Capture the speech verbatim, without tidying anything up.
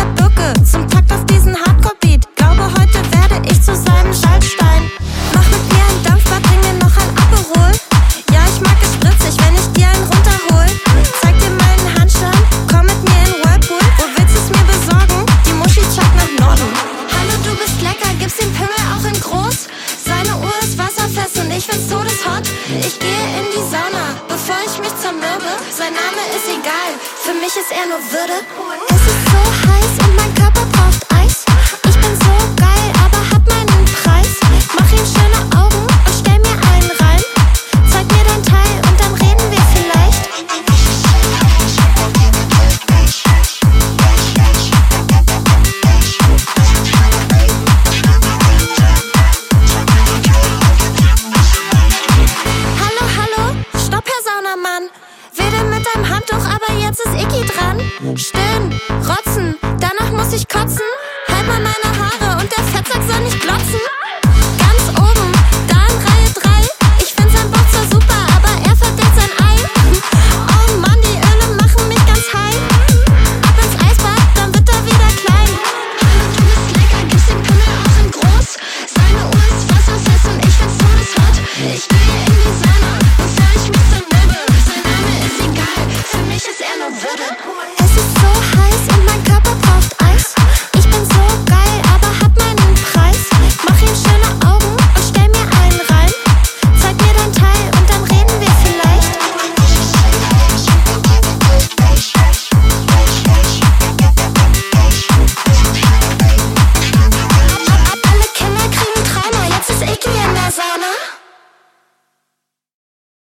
der Bücke zum Takt auf diesen Hardcore-Beat. Glaube, heute werde ich zu seinem Schaltstein. Mach mit mir ein Dampfbad, bring mir noch ein Aperol. Ja, ich mag es spritzig, wenn ich dir einen runterhol. Zeig dir meinen Handstand, komm mit mir in Whirlpool. Wo willst du's mir besorgen? Die Muschi zeigt nach Norden. Hallo, du bist lecker, gibst den Pimmel auch in groß? Seine Uhr ist wasserfest und ich find's todeshot. Ich gehe in die Sauna, bevor ich mich zermürbe. Sein Name ist egal, für mich ist er nur Würde. Es ist so heiß